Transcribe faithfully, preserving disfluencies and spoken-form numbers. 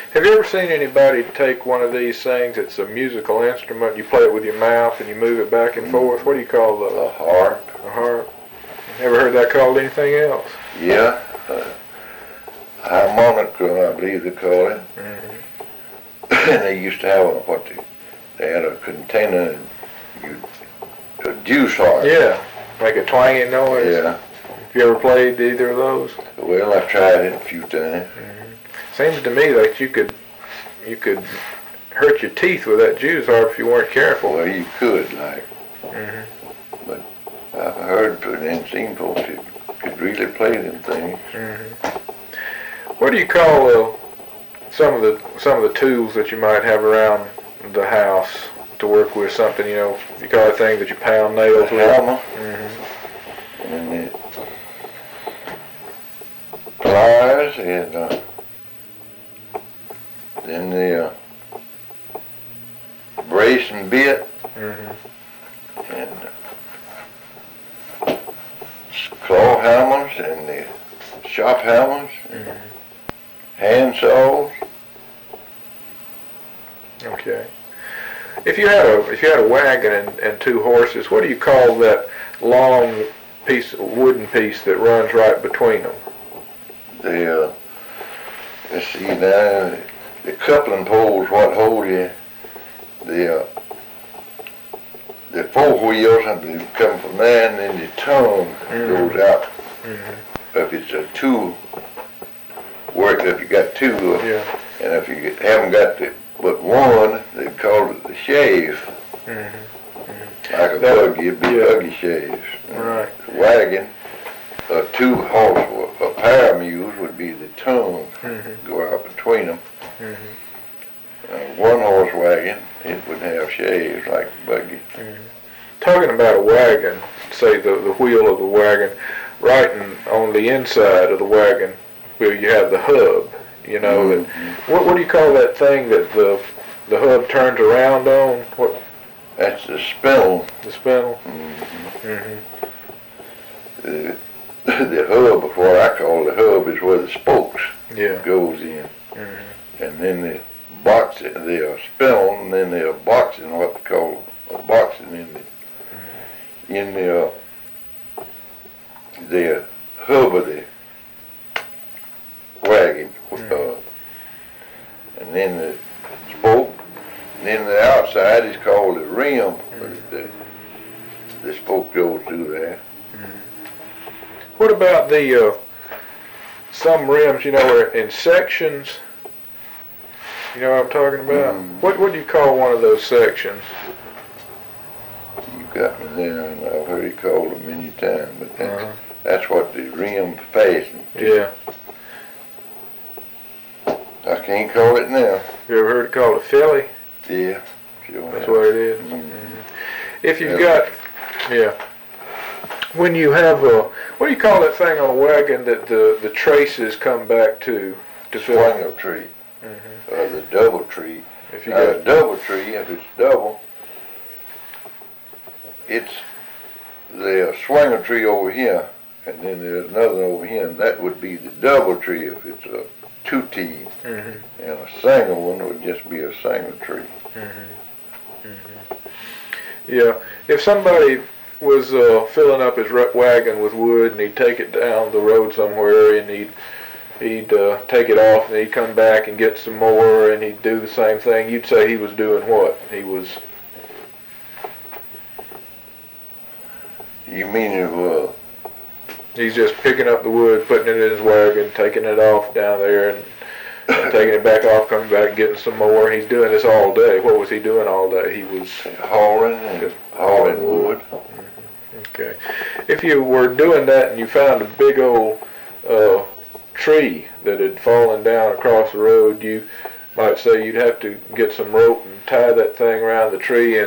Have you ever seen anybody take one of these things? It's a musical instrument. You play it with your mouth and you move it back and forth. What do you call the? A harp. A harp. Ever heard that called anything else? Yeah. Uh, harmonica, I believe they call it. Mm-hmm. And they used to have a, what they, they had a container, you, a juice harp. Yeah. Make a twanging noise. Yeah. Have you ever played either of those? Well, I've tried it a few times. Mm-hmm. Seems to me that you could you could hurt your teeth with that juice harp if you weren't careful. Well, you could, like. Mm-hmm. But I've heard and seen folks who could really play them things. Mm-hmm. What do you call uh, some of the some of the tools that you might have around the house to work with? Something, you know, you call it thing that you pound nails A with. hammer. Mm-hmm. And the pliers and uh, then the uh, brace and bit. Mm-hmm. And uh, claw hammers and the shop hammers. Mm-hmm. Hand saws. Okay. If you had a if you had a wagon and, and two horses, what do you call that long piece, wooden piece that runs right between them? The uh, let's see now, the coupling poles what hold you. The uh, the four wheels have to come from there, and then the tongue Mm-hmm. goes out. Mm-hmm. If it's a two work, if you got two, uh, Yeah. and if you haven't got the, but one, they call it the shave. Mm-hmm. Mm-hmm. Like a That- buggy, it'd be yeah. buggy shaves. Right. Wagon, a two horse, a pair of mules would be the tongue, Mm-hmm. go out between them. Mm-hmm. Uh, one horse wagon, it would have shaves like a buggy. Mm-hmm. Talking about a wagon, say the, the wheel of the wagon, right in, on the inside of the wagon, where you have the hub, you know, Mhm. that, what, what do you call that thing that the the hub turns around on? What? That's the spindle. The spindle? Mm-hmm. Mm-hmm. The, the hub, what I call the hub, is where the spokes Yeah. goes in. Mm-hmm. And then the box, the uh, spindle, and then the boxing, what they call a boxing in the in the uh, the hub of the wagon, uh, and then the spoke, and then the outside is called the rim. Mm-hmm. The, the spoke goes through there. What about the, uh, some rims, you know, are in sections? You know what I'm talking about? Mm. What, what do you call one of those sections? You got me there, and I've heard it called it many times, but that's, Uh-huh. that's what the rim fastened to. Yeah. I can't call it now. You ever heard it called a filly? Yeah, sure. That's have. what it is. Mhm. Mm-hmm. If you've Yeah. got, yeah. When you have a, what do you call that thing on a wagon that the, the traces come back to? To fill? Swingle tree, Mm-hmm. or the double tree. If you Now, got, the double tree, if it's double, it's the swingle tree over here, and then there's another over here, and that would be the double tree if it's a two-T, mm-hmm. and a single one would just be a single tree. Mm-hmm. Mm-hmm. Yeah. If somebody was uh, filling up his ra- wagon with wood and he'd take it down the road somewhere and he'd he'd uh, take it off and he'd come back and get some more and he'd do the same thing, you'd say he was doing what? He was. You mean if, uh, He's just picking up the wood, putting it in his wagon, taking it off down there, and, and taking it back off, coming back and getting some more. He's doing this all day. What was he doing all day? He was hauling and just hauling wood? Okay. If you were doing that and you found a big old uh, tree that had fallen down across the road, you might say you'd have to get some rope and tie that thing around the tree and